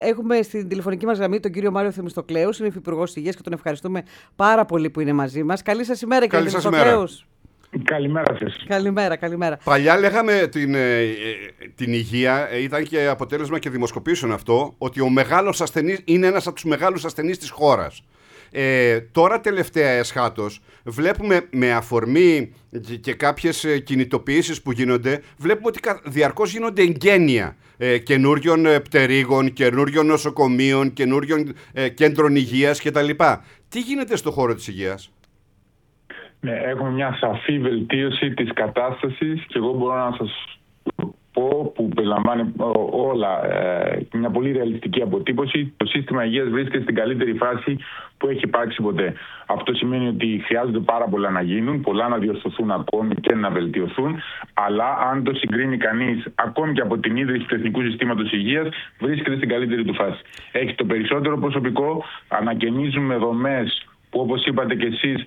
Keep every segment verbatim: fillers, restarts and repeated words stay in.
Έχουμε στην τηλεφωνική μας γραμμή τον κύριο Μάριο Θεμιστοκλέους, είναι υφυπουργός Υγείας και τον ευχαριστούμε πάρα πολύ που είναι μαζί μας. Καλή σας ημέρα, κύριε Θεμιστοκλέους. Καλημέρα σας. Καλημέρα, καλημέρα. Παλιά λέγαμε την, ε, την υγεία, ε, ήταν και αποτέλεσμα και δημοσκοπήσεων αυτό, ότι ο μεγάλος ασθενής είναι ένας από τους μεγάλους ασθενείς της χώρας. Ε, τώρα τελευταία εσχάτως βλέπουμε με αφορμή και, και κάποιες κινητοποιήσεις που γίνονται, βλέπουμε ότι διαρκώς γίνονται εγγένεια ε, καινούριων πτερίγων, καινούριων νοσοκομείων, καινούριων ε, κέντρων υγείας κτλ. Τι γίνεται στον χώρο της υγείας? Ναι, έχουμε μια σαφή βελτίωση της κατάστασης και εγώ μπορώ να σας πω, που περιλαμβάνει όλα, ε, μια πολύ ρεαλιστική αποτύπωση. Το σύστημα υγείας βρίσκεται στην καλύτερη φάση που έχει υπάρξει ποτέ. Αυτό σημαίνει ότι χρειάζονται πάρα πολλά να γίνουν, πολλά να διορθωθούν ακόμη και να βελτιωθούν, αλλά αν το συγκρίνει κανείς, ακόμη και από την ίδρυση του Εθνικού Συστήματος Υγείας, βρίσκεται στην καλύτερη του φάση. Έχει το περισσότερο προσωπικό, ανακαινίζουμε δομές που, όπως είπατε κι εσείς,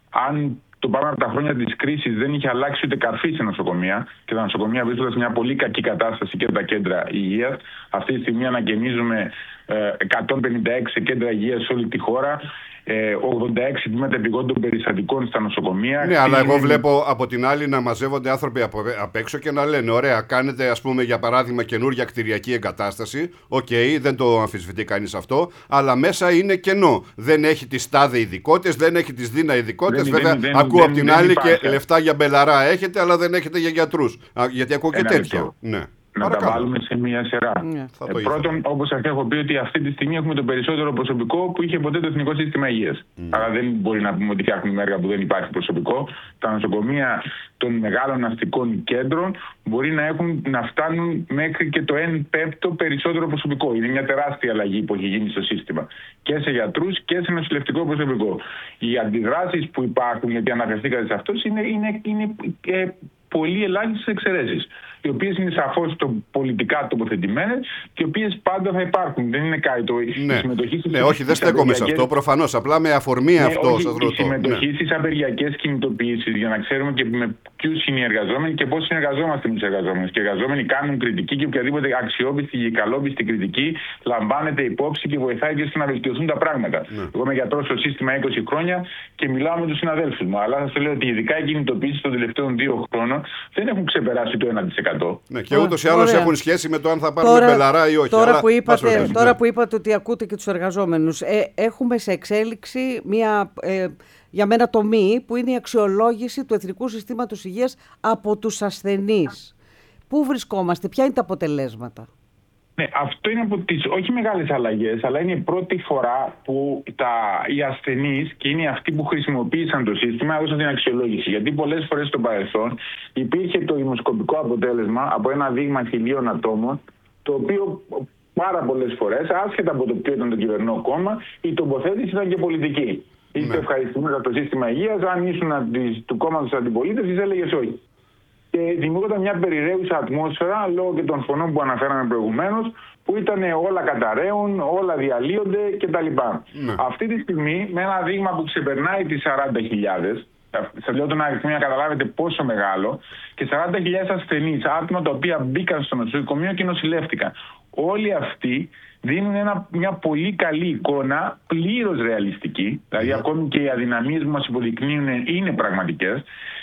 αν το πάμε από τα χρόνια της κρίσης δεν είχε αλλάξει ούτε καρφί σε νοσοκομεία και τα νοσοκομεία βρίσκονται σε μια πολύ κακή κατάσταση και τα κέντρα υγείας. Αυτή τη στιγμή ανακαινίζουμε εκατόν πενήντα έξι κέντρα υγείας σε όλη τη χώρα, ογδόντα έξι τμήματα επιγόντων περιστατικών στα νοσοκομεία. Ναι, αλλά εγώ βλέπω από την άλλη να μαζεύονται άνθρωποι απ' έξω και να λένε: ωραία, κάνετε ας πούμε για παράδειγμα καινούργια κτηριακή εγκατάσταση. Οκ, okay, δεν το αμφισβητεί κανείς αυτό, αλλά μέσα είναι κενό. Δεν έχει τις τάδε ειδικότητες, δεν έχει τις δίνα ειδικότητες. Βέβαια, δεν, δεν, ακούω δεν, απ' την δεν, άλλη δεν και λεφτά για μπελαρά έχετε, αλλά δεν έχετε για γιατρούς. Γιατί ακούω και τέτοια. Ναι. Να Παρακαλώ. τα βάλουμε σε μία σειρά. Yeah. Ε, πρώτον, όπως σας έχω πει, ότι αυτή τη στιγμή έχουμε το περισσότερο προσωπικό που είχε ποτέ το Εθνικό Σύστημα Υγείας. Mm. Άρα δεν μπορεί να πούμε ότι φτιάχνουμε έργα που δεν υπάρχει προσωπικό. Τα νοσοκομεία των μεγάλων αστικών κέντρων μπορεί να, έχουν, να φτάνουν μέχρι και το ένα πέμπτο περισσότερο προσωπικό. Είναι μια τεράστια αλλαγή που έχει γίνει στο σύστημα. Και σε γιατρούς και σε νοσηλευτικό προσωπικό. Οι αντιδράσεις που υπάρχουν, γιατί αναφερθήκατε σε αυτό, είναι, είναι, είναι ε, πολύ ελάχιστες εξαιρέσεις, οι οποίες είναι σαφώς το πολιτικά τοποθετημένες και οι οποίες πάντα θα υπάρχουν. Δεν είναι κάτι το. Ναι, η συμμετοχή στις ναι όχι, δεν στέκομαι σε αυτό. Προφανώς, απλά με αφορμή ναι, αυτό όχι, σας ρωτώ. Η συμμετοχή ναι. στις απεργιακές κινητοποιήσεις, για να ξέρουμε και με ποιους είναι οι εργαζόμενοι και πώς συνεργαζόμαστε με τους εργαζόμενους. Και οι εργαζόμενοι κάνουν κριτική και οποιαδήποτε αξιόπιστη και καλόπιστη κριτική λαμβάνεται υπόψη και βοηθάει και στο να βελτιωθούν τα πράγματα. Ναι. Εγώ είμαι γιατρός στο σύστημα είκοσι χρόνια και μιλάω με τους συναδέλφους μου. Αλλά θα σας λέω ότι ειδικά οι κινητοποιήσεις των τελευταίων δύο χρόνων δεν έχουν ξεπεράσει το ένα τοις εκατό. Ναι, και ούτως ή άλλως έχουν σχέση με το αν θα πάρουμε τώρα, μπελαρά ή όχι. Τώρα, αλλά, που είπατε, ναι. τώρα που είπατε ότι ακούτε και τους εργαζόμενους, ε, έχουμε σε εξέλιξη μια, ε, για μένα τομή που είναι η αξιολόγηση του Εθνικού Συστήματος Υγείας από τους ασθενείς. Πού βρισκόμαστε, ποια είναι τα αποτελέσματα? Ναι, αυτό είναι από τις όχι μεγάλες αλλαγές, αλλά είναι η πρώτη φορά που τα, οι ασθενείς, και είναι αυτοί που χρησιμοποίησαν το σύστημα, έδωσαν την αξιολόγηση. Γιατί πολλές φορές στο παρελθόν υπήρχε το δημοσκοπικό αποτέλεσμα από ένα δείγμα χιλίων ατόμων, το οποίο πάρα πολλές φορές, άσχετα από το ποιο ήταν το κυβερνό κόμμα, η τοποθέτηση ήταν και πολιτική. Ναι. Είστε ευχαριστημένοι από το σύστημα υγείας, αν ήσουν του κόμματος της αντιπολίτευσης, έλεγες όχι. Και δημιουργούνταν μια περιραίουσα ατμόσφαιρα λόγω και των φωνών που αναφέραμε προηγουμένως, που ήταν όλα καταραίουν, όλα διαλύονται κτλ. Ναι. Αυτή τη στιγμή, με ένα δείγμα που ξεπερνάει τις σαράντα χιλιάδες, σας λέω τον αριθμό για να καταλάβετε πόσο μεγάλο, και σαράντα χιλιάδες ασθενείς, άτομα τα οποία μπήκαν στο νοσοκομείο και νοσηλεύτηκαν. Όλοι αυτοί δίνουν ένα, μια πολύ καλή εικόνα, πλήρως ρεαλιστική, δηλαδή mm. ακόμη και οι αδυναμίες που μας υποδεικνύουν είναι πραγματικές,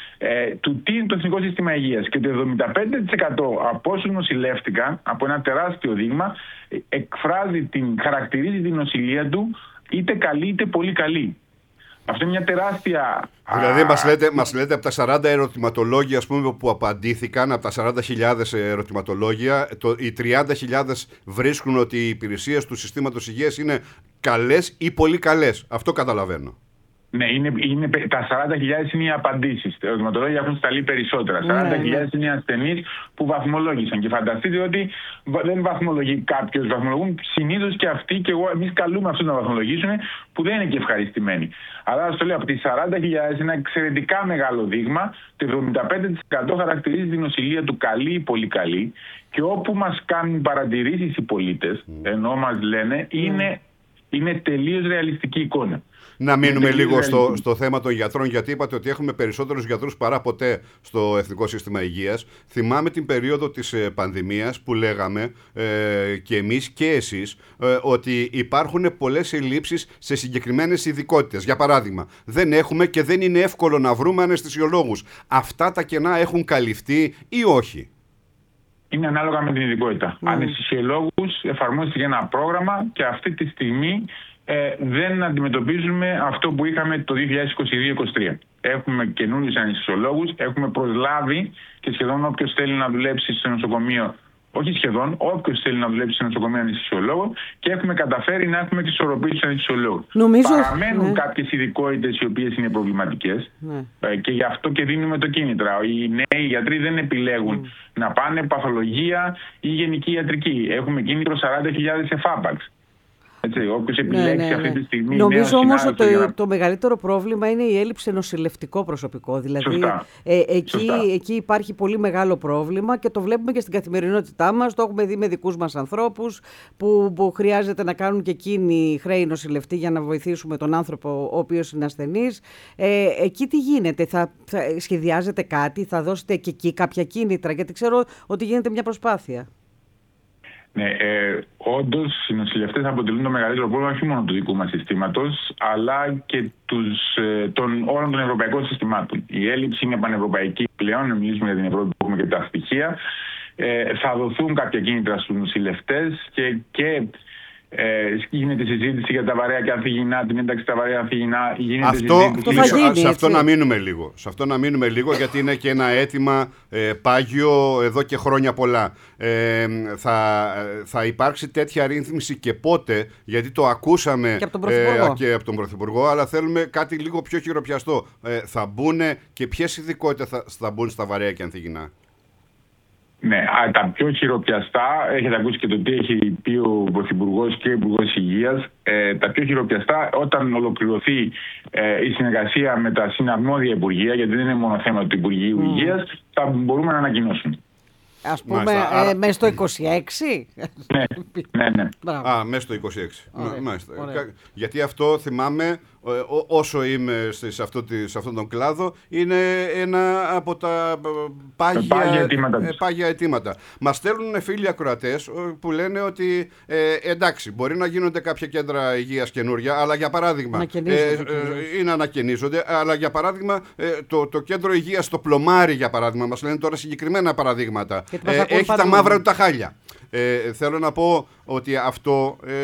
Ε, του τι είναι το Εθνικό Σύστημα Υγείας, και το εβδομήντα πέντε τοις εκατό από όσους νοσηλεύτηκαν από ένα τεράστιο δείγμα εκφράζει την, χαρακτηρίζει την νοσηλεία του είτε καλή είτε πολύ καλή. Αυτό είναι μια τεράστια... Δηλαδή μας λέτε, μας λέτε από τα σαράντα ερωτηματολόγια, ας πούμε, που απαντήθηκαν, από τα σαράντα χιλιάδες ερωτηματολόγια, το, οι τριάντα χιλιάδες βρίσκουν ότι οι υπηρεσίες του συστήματος υγείας είναι καλές ή πολύ καλές. Αυτό καταλαβαίνω. Ναι, είναι, είναι, τα σαράντα χιλιάδες είναι οι απαντήσεις. Τα ερωτηματολόγια έχουν σταλεί περισσότερα. Ναι, σαράντα χιλιάδες ναι. είναι οι ασθενείς που βαθμολόγησαν. Και φανταστείτε ότι δεν βαθμολογεί κάποιος, βαθμολογούν συνήθως και αυτοί, και εγώ, εμείς καλούμε αυτούς να βαθμολογήσουν, που δεν είναι και ευχαριστημένοι. Αλλά ας το λέω, από τις σαράντα χιλιάδες είναι ένα εξαιρετικά μεγάλο δείγμα. Το εβδομήντα πέντε τοις εκατό χαρακτηρίζει την νοσηλεία του καλή ή πολύ καλή. Και όπου μας κάνουν παρατηρήσεις οι πολίτες, mm. ενώ μας λένε, είναι. Είναι τελείως ρεαλιστική εικόνα. Να μείνουμε λίγο στο, στο θέμα των γιατρών, γιατί είπατε ότι έχουμε περισσότερους γιατρούς παρά ποτέ στο Εθνικό Σύστημα Υγείας. Θυμάμαι την περίοδο της ε, πανδημίας που λέγαμε ε, και εμείς και εσείς ε, ότι υπάρχουν πολλές ελλείψεις σε συγκεκριμένες ειδικότητες. Για παράδειγμα, δεν έχουμε και δεν είναι εύκολο να βρούμε αναισθησιολόγους. Αυτά τα κενά έχουν καλυφθεί ή όχι? Είναι ανάλογα με την ειδικότητα. Mm. Αναισθησιολόγους εφαρμόστηκε ένα πρόγραμμα και αυτή τη στιγμή Ε, δεν αντιμετωπίζουμε αυτό που είχαμε το δύο χιλιάδες είκοσι δύο είκοσι τρία. Έχουμε καινούριους αναισθησιολόγους, έχουμε προσλάβει και σχεδόν όποιος θέλει να δουλέψει σε νοσοκομείο, όχι σχεδόν, όποιος θέλει να δουλέψει σε νοσοκομείο αναισθησιολόγο, και έχουμε καταφέρει να έχουμε τις ισορροπίες του αναισθησιολόγου. Νομίζω... Παραμένουν ναι. κάποιες ειδικότητες οι οποίες είναι προβληματικές, ναι. ε, και γι' αυτό και δίνουμε το κίνητρα. Οι νέοι γιατροί δεν επιλέγουν mm. να πάνε παθολογία ή γενική ιατρική. Έχουμε κίνητρο σαράντα χιλιάδες εφάπαξ. Έτσι, όποιος επιλέξει ναι, ναι, ναι. αυτή τη στιγμή. Νομίζω όμως ότι το, να... το μεγαλύτερο πρόβλημα είναι η έλλειψη σε νοσηλευτικό προσωπικό. Δηλαδή, Σωστά. Ε, εκεί, Σωστά. εκεί υπάρχει πολύ μεγάλο πρόβλημα και το βλέπουμε και στην καθημερινότητά μας. Το έχουμε δει με δικούς μας ανθρώπους που, που χρειάζεται να κάνουν και εκείνοι χρέη νοσηλευτή για να βοηθήσουμε τον άνθρωπο ο οποίος είναι ασθενής. Ε, εκεί τι γίνεται, θα, θα σχεδιάζετε κάτι, θα δώσετε και εκεί κάποια κίνητρα? Γιατί ξέρω ότι γίνεται μια προσπάθεια. Ναι, ε, όντως οι νοσηλευτές αποτελούν το μεγαλύτερο πρόβλημα όχι μόνο του δικού μας συστήματος, αλλά και τους, ε, των όλων των ευρωπαϊκών συστημάτων. Η έλλειψη είναι πανευρωπαϊκή πλέον, να μιλήσουμε για την Ευρώπη που έχουμε και τα στοιχεία. Ε, θα δοθούν κάποια κίνητρα στους νοσηλευτές και, και ε, γίνεται συζήτηση για τα βαρέα και ανθυγιεινά, την ένταξη στα βαρέα ανθυγιεινά. Αυτό, αυτό θα γίνει, σε αυτό να μείνουμε λίγο. Σε αυτό να μείνουμε λίγο, γιατί είναι και ένα αίτημα ε, πάγιο εδώ και χρόνια πολλά. Ε, θα, θα υπάρξει τέτοια ρύθμιση και πότε, γιατί το ακούσαμε και από τον Πρωθυπουργό, ε, και από τον Πρωθυπουργό, αλλά θέλουμε κάτι λίγο πιο χειροπιαστό. Ε, θα μπουν και ποιες ειδικότητες θα, θα μπουν στα βαρέα και ανθυγιεινά? Ναι, τα πιο χειροπιαστά, έχετε ακούσει και το τι έχει πει ο Πρωθυπουργός και ο Υπουργός Υγείας, ε, τα πιο χειροπιαστά όταν ολοκληρωθεί ε, η συνεργασία με τα συναρμόδια Υπουργεία, γιατί δεν είναι μόνο θέμα του Υπουργείου mm. Υγείας, θα μπορούμε να ανακοινώσουμε. Ας πούμε, ε, άρα... μέσα στο είκοσι έξι. Ναι, ναι, ναι. Α, μέσα στο είκοσι έξι. Ωραία, μάλιστα. Ωραία. Γιατί αυτό θυμάμαι, ό, όσο είμαι σε, αυτό, σε αυτόν τον κλάδο, είναι ένα από τα πάγια, πάγια, αιτήματα, ε, πάγια αιτήματα. Μας στέλνουν φίλοι ακροατές που λένε ότι ε, εντάξει, μπορεί να γίνονται κάποια κέντρα υγείας καινούρια, αλλά για παράδειγμα, ε, ε, είναι ανακαινίζονται, αλλά για παράδειγμα ε, το, το κέντρο υγείας στο Πλωμάρι, για παράδειγμα, μας λένε τώρα συγκεκριμένα παραδείγματα. Ε, έχει τα μαύρα του τα χάλια. Ε, θέλω να πω ότι αυτό ε,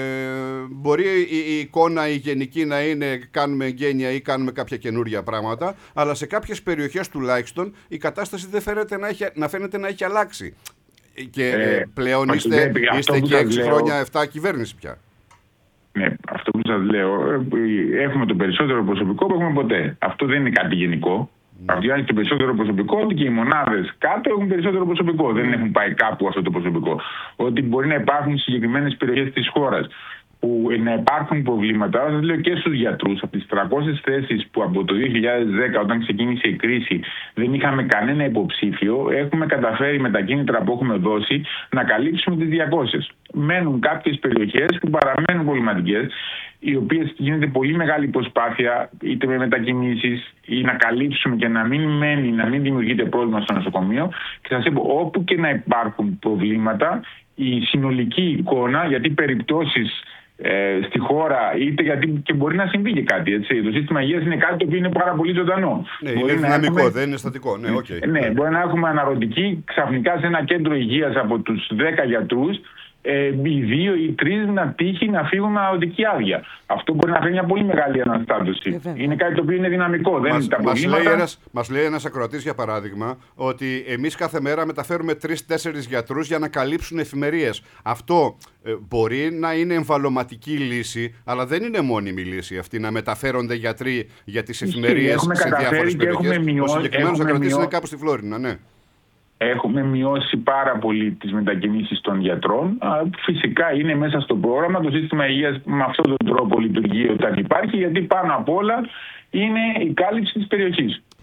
μπορεί η, η εικόνα η γενική να είναι κάνουμε εγγένεια ή κάνουμε κάποια καινούρια πράγματα, αλλά σε κάποιες περιοχές τουλάχιστον η κατάσταση δεν φαίνεται να, έχει, να φαίνεται να έχει αλλάξει. Και ε, πλέον ε, είστε, είστε και έξι χρόνια, εφτά κυβέρνηση πια. Ναι, αυτό που σας λέω, έχουμε το περισσότερο προσωπικό που έχουμε ποτέ. Αυτό δεν είναι κάτι γενικό. Αυτοί είναι το περισσότερο προσωπικό, ότι και οι μονάδες κάτω έχουν περισσότερο προσωπικό. Δεν έχουν πάει κάπου αυτό το προσωπικό. Ότι μπορεί να υπάρχουν συγκεκριμένες περιοχές της χώρας που να υπάρχουν προβλήματα, σας λέω και στους γιατρούς. Από τις τριακόσιες θέσεις που από το δύο χιλιάδες δέκα, όταν ξεκίνησε η κρίση, δεν είχαμε κανένα υποψήφιο, έχουμε καταφέρει με τα κίνητρα που έχουμε δώσει να καλύψουμε τις διακόσιες. Μένουν κάποιες περιοχές που παραμένουν προβληματικές, οι οποίες γίνεται πολύ μεγάλη προσπάθεια, είτε με μετακινήσεις ή να καλύψουμε και να μην μένει, να μην δημιουργείται πρόβλημα στο νοσοκομείο. Και σας είπα, όπου και να υπάρχουν προβλήματα, η συνολική εικόνα, γιατί περιπτώσεις ε, στη χώρα, είτε γιατί και μπορεί να συμβεί και κάτι. Έτσι. Το σύστημα υγείας είναι κάτι το οποίο είναι πάρα πολύ ζωντανό. Ναι, μπορεί είναι δυναμικό, έχουμε... δεν είναι στατικό. Ναι, okay. ναι, μπορεί να έχουμε αναρωτική ξαφνικά σε ένα κέντρο υγείας από τους δέκα γιατρούς. Ε, οι δύο ή τρεις να τύχει να φύγουν με αναρωτική άδεια. Αυτό μπορεί να φέρει μια πολύ μεγάλη αναστάτωση. Ε, είναι κάτι το οποίο είναι δυναμικό. Δεν μας, είναι τα μας, προβλήματα... λέει ένας, μας λέει ένας ακροατής, για παράδειγμα, ότι εμείς κάθε μέρα μεταφέρουμε τρεις-τέσσερις γιατρούς για να καλύψουν εφημερίες. Αυτό ε, μπορεί να είναι εμβαλωματική λύση, αλλά δεν είναι μόνιμη λύση αυτή να μεταφέρονται γιατροί για τις εφημερίες σε διάφορες περιοχές. Ο συγκεκριμένος ακροατής είναι κάπου στη Φλόρινα, ναι. Έχουμε μειώσει πάρα πολύ τις μετακινήσεις των γιατρών. Φυσικά είναι μέσα στο πρόγραμμα. Το σύστημα υγείας με αυτόν τον τρόπο λειτουργεί όταν υπάρχει, γιατί πάνω απ' όλα είναι η κάλυψη της περιοχής.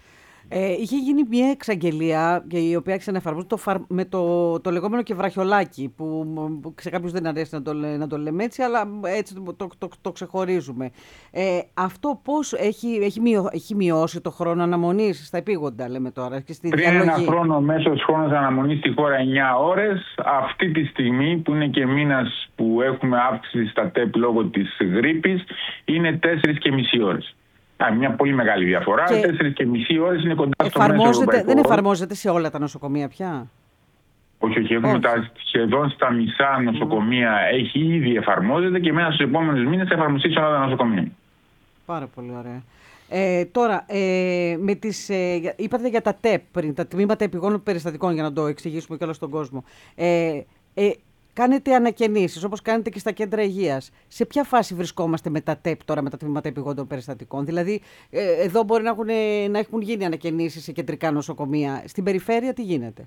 Ε, είχε γίνει μια εξαγγελία η οποία ξαναεφαρμόζεται το, με το, το λεγόμενο και βραχιολάκι, που, που σε κάποιους δεν αρέσει να το, να το λέμε έτσι, αλλά έτσι το, το, το, το ξεχωρίζουμε. Ε, αυτό πώς έχει, έχει, μειω, έχει μειώσει το χρόνο αναμονής στα επίγοντα, λέμε τώρα, και στη Πριν διαλογή. ένα χρόνο ο μέσος χρόνος αναμονής στη χώρα εννιά ώρες. Αυτή τη στιγμή που είναι και μήνας που έχουμε αύξηση στα ΤΕΠ λόγω της γρίπης, είναι τέσσερις και μισή ώρες. Α, μια πολύ μεγάλη διαφορά. Και τέσσερις και μισή ώρες είναι κοντά στο μέσο ευρωπαϊκό. Δεν εφαρμόζεται σε όλα τα νοσοκομεία πια. Όχι, όχι. Έχουμε τα, σχεδόν στα μισά νοσοκομεία mm. έχει ήδη εφαρμόζεται και μέσα στους επόμενους μήνες θα εφαρμοστεί σε όλα τα νοσοκομεία. Πάρα πολύ ωραία. Ε, τώρα, ε, με τις, ε, είπατε για τα ΤΕΠ πριν, τα τμήματα επιγόνων περιστατικών, για να το εξηγήσουμε και όλο στον κόσμο. Ε, ε, Κάνετε ανακαινήσεις, όπως κάνετε και στα κέντρα υγείας. Σε ποια φάση βρισκόμαστε με τα ΤΕΠ τώρα, με τα τμήματα επιγόντων περιστατικών? Δηλαδή, ε, εδώ μπορεί να έχουν, να έχουν γίνει ανακαινήσεις σε κεντρικά νοσοκομεία. Στην περιφέρεια τι γίνεται?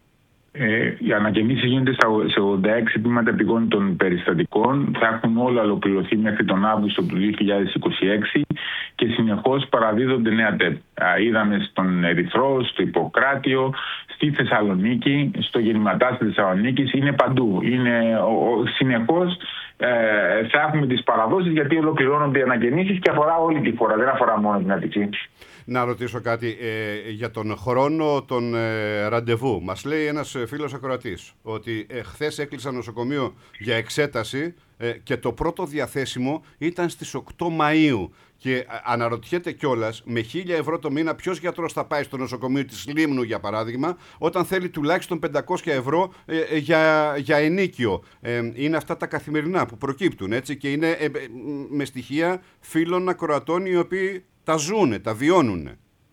Ε, οι ανακαινήσεις γίνονται σε ογδόντα έξι τμήματα επιγόντων περιστατικών. Θα έχουν όλα ολοκληρωθεί μέχρι τον Αύγουστο του δύο χιλιάδες είκοσι έξι και συνεχώς παραδίδονται νέα ΤΕΠ. Είδαμε στον Ερυθρό, στο Ιπποκράτιο, στη Θεσσαλονίκη, στο Γεννηματά της Θεσσαλονίκης. Είναι παντού. Είναι, ο, συνεχώς ε, θα έχουμε τις παραδόσεις, γιατί ολοκληρώνονται οι ανακαινήσεις και αφορά όλη τη χώρα, δεν αφορά μόνο την Αττική. Να ρωτήσω κάτι ε, για τον χρόνο των ε, ραντεβού. Μας λέει ένας φίλος ακροατής ότι ε, χθες έκλεισα νοσοκομείο για εξέταση ε, και το πρώτο διαθέσιμο ήταν στις οκτώ Μαΐου. Και αναρωτιέται κιόλας, με χίλια ευρώ το μήνα ποιος γιατρός θα πάει στο νοσοκομείο της Λίμνου, για παράδειγμα, όταν θέλει τουλάχιστον πεντακόσια ευρώ ε, για, για ενίκιο. Ε, είναι αυτά τα καθημερινά που προκύπτουν, έτσι, και είναι ε, με στοιχεία φίλων ακροατών οι οποίοι τα ζουνε, τα βιώνουνε.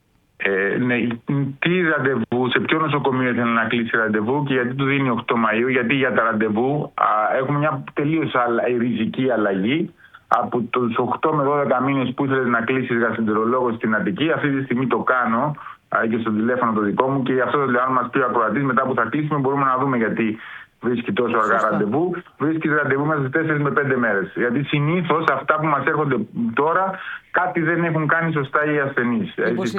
Ε, ναι, τι ραντεβού, σε ποιο νοσοκομείο ήθελε να κλείσει ραντεβού και γιατί του δίνει οκτώ Μαΐου? Γιατί για τα ραντεβού α, έχουμε μια τελείως ριζική αλλαγή. Από τους οκτώ με δώδεκα μήνες που ήθελες να κλείσεις γαστρεντερολόγο στην Αττική, αυτή τη στιγμή το κάνω α, και στο τηλέφωνο το δικό μου, και γι' αυτό το λέω, αν μας πει ο ακροατής μετά που θα κλείσουμε, μπορούμε να δούμε γιατί βρίσκει τόσο αργά ραντεβού. Βρίσκει ραντεβού μέσα στις τέσσερις με πέντε μέρες. Γιατί συνήθως αυτά που μας έρχονται τώρα κάτι δεν έχουν κάνει σωστά οι ασθενείς.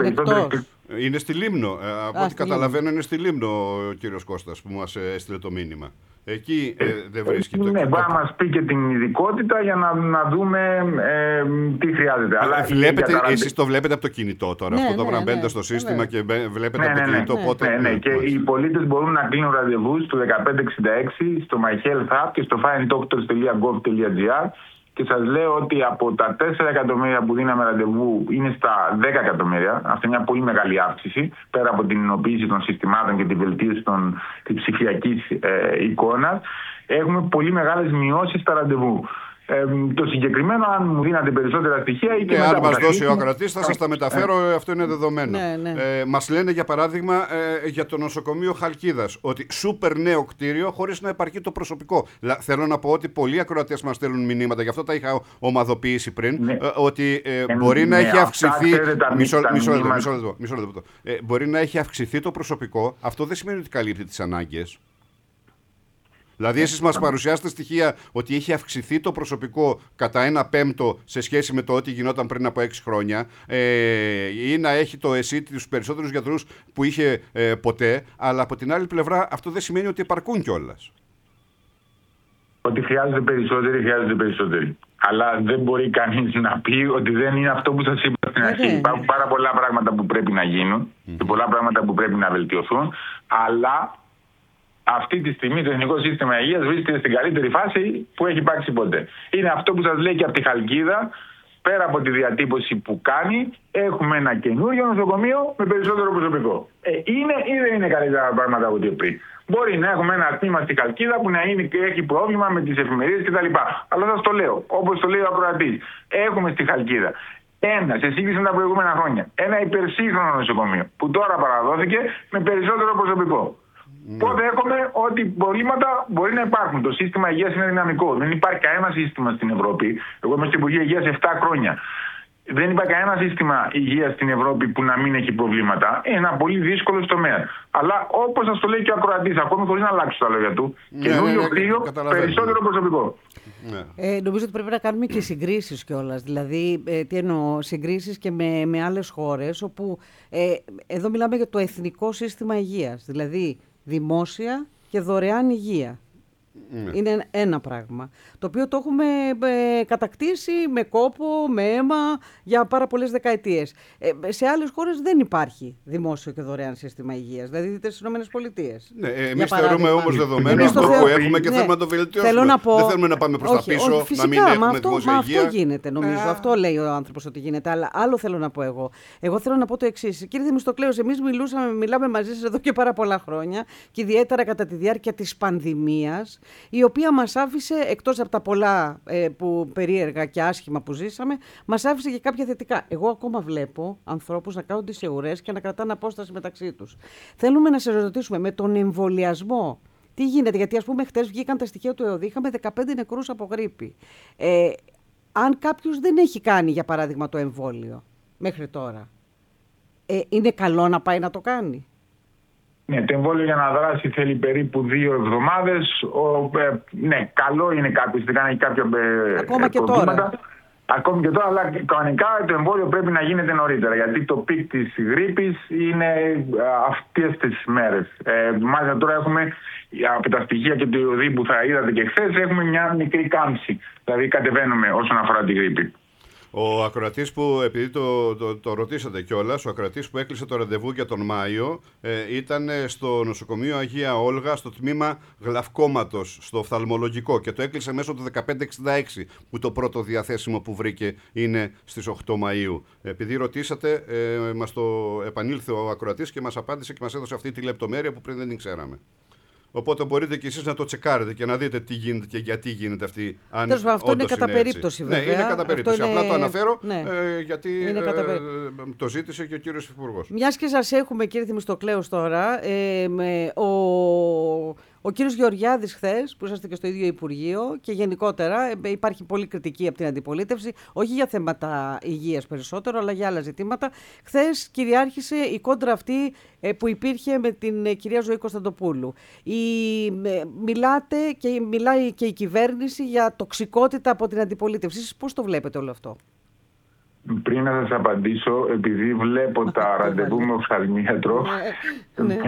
Είναι στη Λίμνο. Ε, από ό,τι καταλαβαίνω, είναι στη Λίμνο ο κύριος Κώστας που μας έστειλε το μήνυμα. Εκεί ε, δεν βρίσκει. Ναι, μπορεί να μας πει και την ειδικότητα για να, να δούμε ε, τι χρειάζεται. Αλλά βλέπετε, για εσείς το βλέπετε από το κινητό τώρα. Ναι, αυτό το πράγμα ναι, μπαίνετε ναι, στο σύστημα ναι. και βλέπετε ναι, από το ναι, κινητό. Ναι, πότε, ναι, ναι, ναι. Και οι πολίτες μπορούν να κλείνουν ραντεβού στο δεκαπέντε εξήντα έξι, στο My Health App και στο fine doctors dot gov dot gr. Και σας λέω ότι από τα τέσσερα εκατομμύρια που δίναμε ραντεβού είναι στα δέκα εκατομμύρια. Αυτή είναι μια πολύ μεγάλη αύξηση, πέρα από την ενοποίηση των συστημάτων και τη βελτίωση των, της ψηφιακής ε, εικόνας. Έχουμε πολύ μεγάλες μειώσεις στα ραντεβού. Ε, το συγκεκριμένο, αν μου δίνατε περισσότερα στοιχεία ή και ναι, μετά αν μας δώσει ο ακροατής θα σας τα μεταφέρω, ε, αυτό είναι δεδομένο. Ναι, ναι. Ε, μας λένε για παράδειγμα ε, για το νοσοκομείο Χαλκίδας ότι σούπερ νέο κτίριο χωρίς να επαρκεί το προσωπικό. Λα, θέλω να πω ότι πολλοί ακροατές μας στέλνουν μηνύματα, γι' αυτό τα είχα ομαδοποιήσει πριν, ναι. ε, ότι ε, ε, μπορεί ναι, να έχει αυξηθεί. Μισό λεπτό. Μπορεί να έχει αυξηθεί το προσωπικό, αυτό δεν σημαίνει ότι καλύπτει τις ανάγκες. Δηλαδή, εσείς μας παρουσιάσετε στοιχεία ότι έχει αυξηθεί το προσωπικό κατά ένα πέμπτο σε σχέση με το ό,τι γινόταν πριν από έξι χρόνια, ε, ή να έχει το ΕΣΥ τους περισσότερους γιατρούς που είχε ε, ποτέ, αλλά από την άλλη πλευρά αυτό δεν σημαίνει ότι επαρκούν κιόλας. Ότι χρειάζονται περισσότεροι, χρειάζονται περισσότεροι. Αλλά δεν μπορεί κανείς να πει ότι δεν είναι αυτό που σας είπα στην αρχή. Yeah. Υπάρχουν πάρα πολλά πράγματα που πρέπει να γίνουν mm. και πολλά πράγματα που πρέπει να βελτιωθούν, αλλά αυτή τη στιγμή το Εθνικό Σύστημα Υγείας βρίσκεται στην καλύτερη φάση που έχει υπάρξει ποτέ. Είναι αυτό που σας λέει και από τη Χαλκίδα, πέρα από τη διατύπωση που κάνει, έχουμε ένα καινούριο νοσοκομείο με περισσότερο προσωπικό. Ε, είναι ή δεν είναι καλύτερα πράγματα από ό,τι πριν? Μπορεί να έχουμε ένα τμήμα στη Χαλκίδα που να είναι, έχει πρόβλημα με τις εφημερίδες κτλ. Αλλά σας το λέω, όπως το λέει ο ακροατής, έχουμε στη Χαλκίδα ένα, σε σύγκριση με τα προηγούμενα χρόνια, ένα υπερσύγχρονο νοσοκομείο που τώρα παραδόθηκε με περισσότερο προσωπικό. Mm. Πότε έχουμε ότι προβλήματα μπορεί να υπάρχουν. Το σύστημα υγείας είναι δυναμικό. Δεν υπάρχει κανένα σύστημα στην Ευρώπη. Εγώ είμαι στην Υπουργεία Υγείας επτά χρόνια. δεν υπάρχει κανένα σύστημα υγείας στην Ευρώπη που να μην έχει προβλήματα. Είναι ένα πολύ δύσκολο τομέα. Αλλά όπως σας το λέει και ο ακροατής, ακόμη χωρίς να αλλάξει τα λόγια του, Ναι, καινούριο ναι, ναι, κρύο, περισσότερο προσωπικό. Ναι. Ε, νομίζω ότι πρέπει να κάνουμε και συγκρίσεις κιόλας. Δηλαδή, ε, τι εννοώ, συγκρίσεις και με, με άλλες χώρες, όπου ε, εδώ μιλάμε για το εθνικό σύστημα υγείας. Δηλαδή, δημόσια και δωρεάν υγεία. Mm. Είναι ένα πράγμα, το οποίο το έχουμε ε, κατακτήσει με κόπο, με αίμα για πάρα πολλές δεκαετίες. Ε, σε άλλες χώρες δεν υπάρχει δημόσιο και δωρεάν σύστημα υγείας, δηλαδή δείτε στις ΗΠΑ. Ναι, εμείς θεωρούμε όμως δεδομένο αυτό που θεω... έχουμε και ναι, θέλουμε να το βελτιώσουμε. Να πω... Δεν θέλουμε να πάμε προς όχι, τα πίσω, όχι, φυσικά, να μην έχουμε αυτό, δημόσια μα υγεία. Αυτό γίνεται νομίζω, ε... αυτό λέει ο άνθρωπος ότι γίνεται, αλλά άλλο θέλω να πω εγώ. Εγώ θέλω να πω το εξής. Κύριε Θεμιστοκλέος, εμείς μιλούσαμε, μιλάμε μαζί σας εδώ και πάρα πολλά χρόνια και ιδιαίτερα κατά τη διάρκεια της πανδημίας, η οποία μας άφησε, εκτός από τα πολλά ε, που περίεργα και άσχημα που ζήσαμε, μας άφησε και κάποια θετικά. Εγώ ακόμα βλέπω ανθρώπους να κάνουν τις αιουρές και να κρατάνε απόσταση μεταξύ τους. Θέλουμε να σας ρωτήσουμε με τον εμβολιασμό. Τι γίνεται, γιατί ας πούμε χτες βγήκαν τα στοιχεία του ΕΟΔΗ, είχαμε δεκαπέντε νεκρούς από γρίπη. Ε, αν κάποιος δεν έχει κάνει, για παράδειγμα, το εμβόλιο μέχρι τώρα, ε, είναι καλό να πάει να το κάνει? Ναι, το εμβόλιο για να δράσει θέλει περίπου δύο εβδομάδες. Ο, ε, ναι, καλό είναι κάποιος να κάνει κάποια ε, ακόμα και προβλήματα. Τώρα. Ακόμη και τώρα, αλλά κανονικά το εμβόλιο πρέπει να γίνεται νωρίτερα. Γιατί το πικ της γρίπης είναι αυτές τις μέρες. Ε, μάλιστα τώρα έχουμε, από τα στοιχεία και του ΕΟΔΗ που θα είδατε και χθες, έχουμε μια μικρή κάμψη. Δηλαδή κατεβαίνουμε όσον αφορά τη γρίπη. Ο ακροατής που, επειδή το, το, το ρωτήσατε κιόλας, ο ακροατής που έκλεισε το ραντεβού για τον Μάιο ε, ήταν στο νοσοκομείο Αγία Όλγα, στο τμήμα γλαυκόματος, στο οφθαλμολογικό, και το έκλεισε μέσω του δεκαπέντε εξήντα έξι, που το πρώτο διαθέσιμο που βρήκε είναι στις οκτώ Μαΐου. Επειδή ρωτήσατε, ε, μας το επανήλθε ο ακροατής και μας απάντησε και μας έδωσε αυτή τη λεπτομέρεια που πριν δεν την ξέραμε. Οπότε μπορείτε και εσείς να το τσεκάρετε και να δείτε τι γίνεται και γιατί γίνεται αυτή. Αν Τέλος, αυτό είναι κατά περίπτωση, βέβαια. Ναι, είναι κατά περίπτωση. Είναι... Απλά το αναφέρω ναι. ε, γιατί ε, το ζήτησε και ο κύριος Υπουργός. Μιας και σας έχουμε, κύριε Θεμιστοκλέος, τώρα, ε, με, ο, ο κύριος Γεωργιάδης χθες, που είσαστε και στο ίδιο Υπουργείο, και γενικότερα ε, υπάρχει πολύ κριτική από την αντιπολίτευση, όχι για θέματα υγείας περισσότερο, αλλά για άλλα ζητήματα. Χθες κυριάρχησε η κόντρα αυτή ε, που υπήρχε με την ε, κυρία Ζωή Κωνσταντοπούλου. Η, ε, μιλάτε και μιλάει και η κυβέρνηση για τοξικότητα από την αντιπολίτευση. Εσείς πώς το βλέπετε όλο αυτό? Πριν να σας απαντήσω, επειδή βλέπω τα ραντεβού με οφθαλμίατρο, ναι.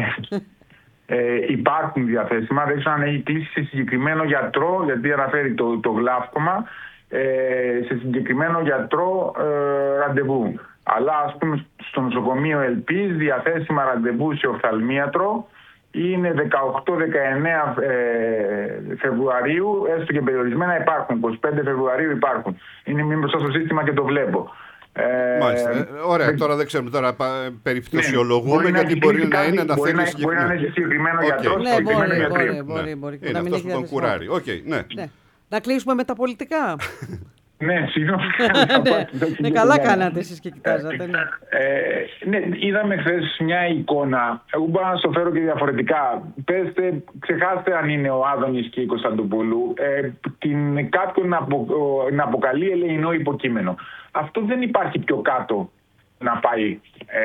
ε, υπάρχουν διαθέσιμα. Δεν ξέρω αν έχει κλείσει σε συγκεκριμένο γιατρό, γιατί αναφέρει το, το γλαύκομα, ε, σε συγκεκριμένο γιατρό ε, ραντεβού. Αλλά ας πούμε στο νοσοκομείο Ελπής διαθέσιμα ραντεβού σε οφθαλμίατρο είναι δεκαοκτώ δεκαεννέα ε, Φεβρουαρίου, έστω και περιορισμένα υπάρχουν. είκοσι πέντε Φεβρουαρίου υπάρχουν. Είναι μήπως στο σύστημα και το βλέπω. Ε, Μάλιστα. Ωραία, δεν... τώρα δεν ξέρουμε. Τώρα περιπτωσιολογούμε, ναι, γιατί μπορεί να είναι να θέλει συγκεκριμένο. Μπορεί να είναι συγκεκριμένο γιατρό. Ναι, μπορεί, μπορεί, μπορεί. Είναι αυτό που τον κουράρει. Να κλείσουμε με τα πολιτικά. Ναι, συγγνώμη. Ναι, καλά κάνατε εσείς και κοιτάζατε. Ναι, είδαμε χθες μια εικόνα. Εγώ μπορώ να σας το φέρω και διαφορετικά. Πέστε, ξεχάστε αν είναι ο Άδωνης και η Κωνσταντοπούλου. Κάποιον να αποκαλεί ελεεινό υποκείμενο. Αυτό δεν υπάρχει πιο κάτω να πάει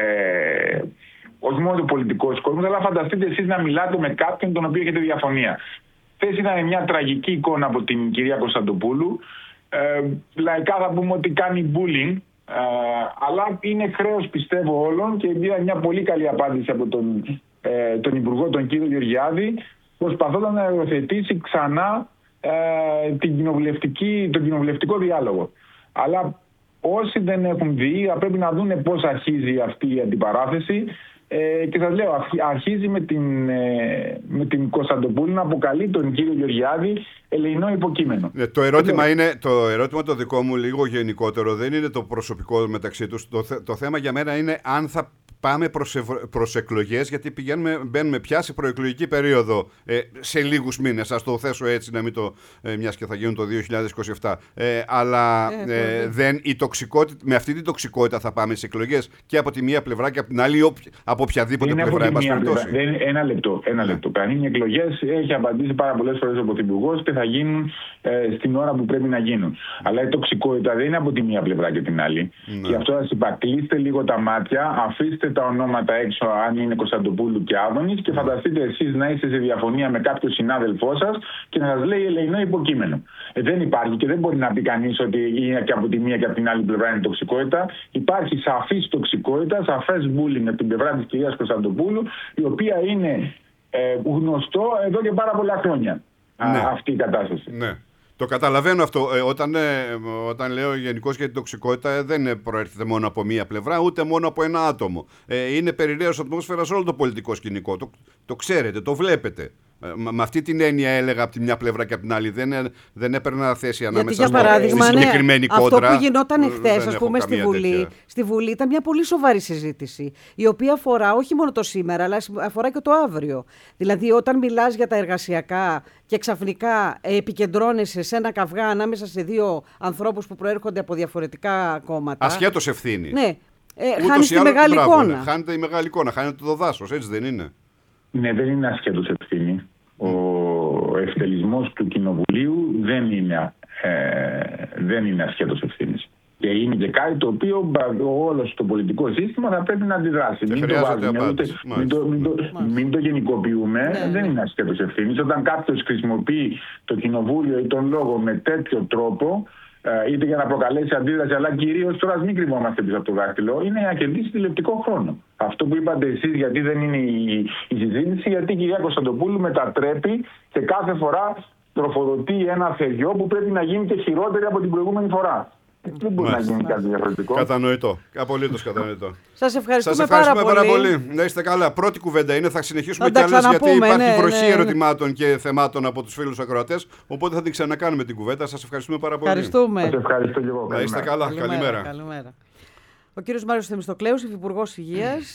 ως μόνο το πολιτικός κόσμος, αλλά φανταστείτε εσείς να μιλάτε με κάποιον τον οποίο έχετε διαφωνία. Χθες ήταν μια τραγική εικόνα από την κυρία Κωνσταντοπούλου. Ε, λαϊκά θα πούμε ότι κάνει bullying, ε, αλλά είναι χρέος, πιστεύω, όλων, και είδα μια πολύ καλή απάντηση από τον, ε, τον Υπουργό, τον κύριο Γεωργιάδη, προσπαθώντας να υιοθετήσει ξανά ε, την κοινοβουλευτική, τον κοινοβουλευτικό διάλογο. Αλλά όσοι δεν έχουν δει, θα πρέπει να δουν πώς αρχίζει αυτή η αντιπαράθεση. Ε, και σας λέω, αρχίζει με την, ε, με την Κωνσταντοπούλου να αποκαλεί τον κύριο Γεωργιάδη ελεεινό υποκείμενο. Ε, το, ερώτημα είναι, το ερώτημα το δικό μου λίγο γενικότερο, δεν είναι το προσωπικό μεταξύ τους. Το, το θέμα για μένα είναι αν θα πάμε προς, ευ... προς εκλογές, γιατί πηγαίνουμε, μπαίνουμε πια σε προεκλογική περίοδο ε, σε λίγους μήνες. Ας το θέσω έτσι, να μην το, ε, μιας και θα γίνουν το δύο χιλιάδες είκοσι επτά. Ε, αλλά ε, ε, δεν, η τοξικότητα, με αυτή την τοξικότητα θα πάμε σε εκλογές και από τη μία πλευρά και από την άλλη, από οποιαδήποτε είναι πλευρά. Από πλευρά. Δεν, ένα λεπτό. Ένα λεπτό. Πριν είναι εκλογές, έχει απαντήσει πάρα πολλές φορές ο Πρωθυπουργός και θα γίνουν ε, στην ώρα που πρέπει να γίνουν. Αλλά η τοξικότητα δεν είναι από τη μία πλευρά και την άλλη. Ναι. Γι' αυτό σας είπα, κλείστε λίγο τα μάτια, αφήστε τα ονόματα έξω, αν είναι Κωνσταντοπούλου και Άδωνης, και φανταστείτε εσείς να είστε σε διαφωνία με κάποιο συνάδελφό σας και να σας λέει ελεεινό υποκείμενο. Ε, δεν υπάρχει και δεν μπορεί να πει κανείς ότι είναι και από τη μία και από την άλλη πλευρά είναι τοξικότητα. Υπάρχει σαφής τοξικότητα, σαφές bullying από την πλευρά της κυρίας Κωνσταντοπούλου, η οποία είναι ε, γνωστό εδώ και πάρα πολλά χρόνια. Ναι. Α, αυτή η κατάσταση. Ναι. Το καταλαβαίνω αυτό. Ε, όταν, ε, όταν λέω γενικώς για την τοξικότητα, ε, δεν προέρχεται μόνο από μία πλευρά, ούτε μόνο από ένα άτομο. Ε, είναι περιραίος ατμόσφαιρα σε όλο το πολιτικό σκηνικό. Το, το ξέρετε, το βλέπετε. Ε, με αυτή την έννοια έλεγα από τη μια πλευρά και από την άλλη. Δεν, δεν έπαιρνα θέση ανάμεσα για παράδειγμα, στη συγκεκριμένη ναι, κόντρα. Αυτό που γινόταν εχθές, ας πούμε, στη Βουλή, στη Βουλή ήταν μια πολύ σοβαρή συζήτηση, η οποία αφορά όχι μόνο το σήμερα, αλλά αφορά και το αύριο. Δηλαδή, όταν μιλάς για τα εργασιακά και ξαφνικά επικεντρώνεσαι σε ένα καυγά ανάμεσα σε δύο ανθρώπους που προέρχονται από διαφορετικά κόμματα. Ασχέτως ευθύνη. Ναι, ε, χάνεις τη μεγάλη μπράβο, εικόνα. Ναι, χάνεται η μεγάλη εικόνα, χάνεται το δάσος, έτσι δεν είναι? Ναι, δεν είναι ασχέτως ευθύνη. Ο ευτελισμός του Κοινοβουλίου δεν είναι, ε, δεν είναι ασχέτως ευθύνης. Και είναι και κάτι το οποίο όλο το πολιτικό σύστημα θα πρέπει να αντιδράσει. Μην το, βάζουμε, ούτε, μην, το, μην, το, μην το γενικοποιούμε, ναι, δεν είναι ασχέτως ευθύνης. Όταν κάποιος χρησιμοποιεί το Κοινοβούλιο ή τον λόγο με τέτοιο τρόπο, είτε για να προκαλέσει αντίδραση, αλλά κυρίως τώρα μην κρυβόμαστε πίσω από το δάχτυλο, είναι να κερδίσει τηλεοπτικό χρόνο. Αυτό που είπατε εσείς, γιατί δεν είναι η, η συζήτηση, γιατί η κυρία Κωνσταντοπούλου μετατρέπει και κάθε φορά τροφοδοτεί ένα θεριό που πρέπει να γίνει και χειρότερη από την προηγούμενη φορά. Δεν μπορεί Μάλιστα. να γίνει κάτι διαφορετικό. Κατανοητό. Απολύτως κατανοητό. Σας ευχαριστούμε, Σας ευχαριστούμε πάρα, πάρα πολύ. πολύ. Να είστε καλά. Πρώτη κουβέντα είναι. Θα συνεχίσουμε κι άλλες, γιατί υπάρχει ναι, βροχή ναι, ναι. ερωτημάτων και θεμάτων από τους φίλους ακροατές. Οπότε θα την ξανακάνουμε την κουβέντα. Σας ευχαριστούμε πάρα πολύ. Ευχαριστούμε. Σας ευχαριστώ και εγώ. Να είστε καλά. Καλημέρα. Καλημέρα. Καλημέρα. Ο κύριος Μάριος Θεμιστοκλέους, Υφυπουργός Υγείας.